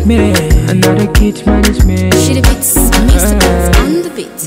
me. Another kid man is me. She the beats, Mr. Beats on the beat.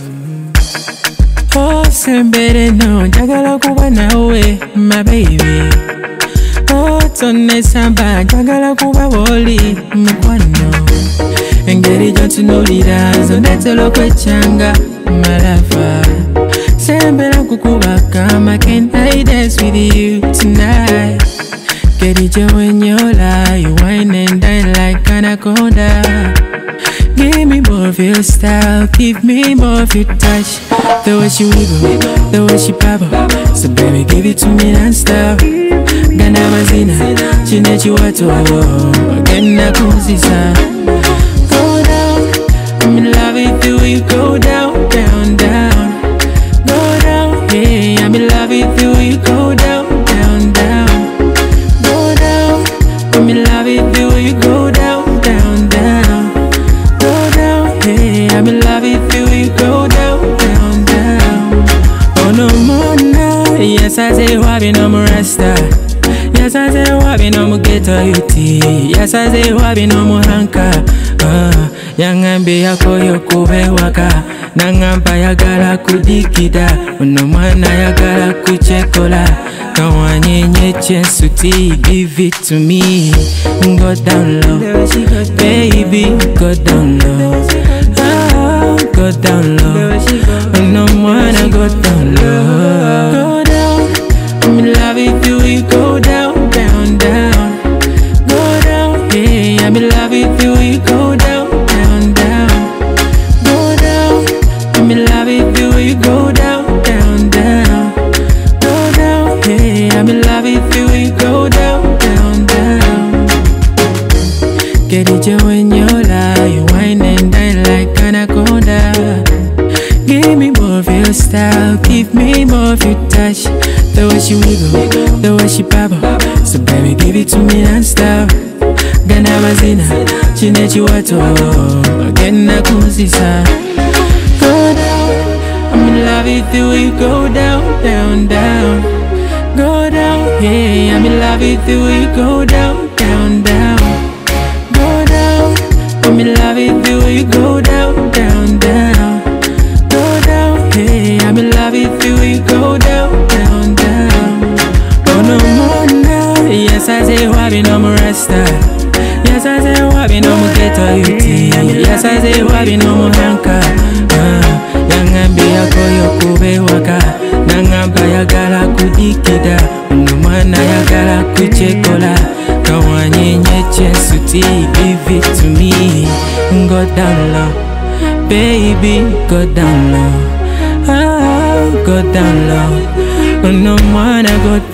Oh, sembere no, jagala kuba nawe, my baby. Oh, tonne samba, jagala kuba woli, mukwano. Engeri jontu no leaders, onetelo kwechanga, my lover. Sembera kukubaka, I can't dance with you tonight. Get it when you lie, you whine and dine like anaconda. Give me more of your style, give me more of your touch. The way she wiggle, the way she bubble. So baby, give it to me non-stop. Gana mazina, chinechi watu Gana kuzisa. Go down, I'm in love with you. You go down, down, down. Go down, yeah, I'm in love with you. You go down, down, down. Go down, I'm in love with you. You go down, down, down. Go down, yeah, I'm in love with you. You go down, down, down. Oh no more now. Yes, I say wabi no more rasta. Yes, I say wabi no more ghetto yuti. Yes, I say wabi no more hanka. Yangambi yako yokuwe waka. Nangamba yagala kudikida. Unomana yagala kuchekola. Kawanyenye chesuti. Give it to me. Go down low, baby, go down low. Oh, go down low. Unomana go down low. Go down, I'm in love with you. You go down, down, down. Go down, yeah, I'm in love with you. You go down, down, down. Go down, I'm in love with you. You go down, down, down. Go down, yeah, I'm in love with you. You go down, down, down. Get it when you lie, you whine and dine like anaconda. Give me more of your style, give me more of your touch. The way she wiggle, the way she bubble. So baby, give it to me non-stop. Gana mazina, chinechi watu Gana kuzisa. Go down, I'm in love with you. You go down, down, down. Go down, yeah, I'm in love with you. You go down, down, down. Go down, I'm in love with you. You go down, down, down. Go down, yeah, I'm in love with you. You go down, down, down. Oh no more now. Yes, I say wabi no more rasta. Yes, I say wabi no more ghetto yuti. Yes, I say wabi no more hanka. Yangambi yako yokuwe waka. Nangamba yagala kudikida. Unomana yagala kuchekola. Kawanyenye chesuti. Give it to me. Go down low, baby, go down low. Oh, go down low. Unomana go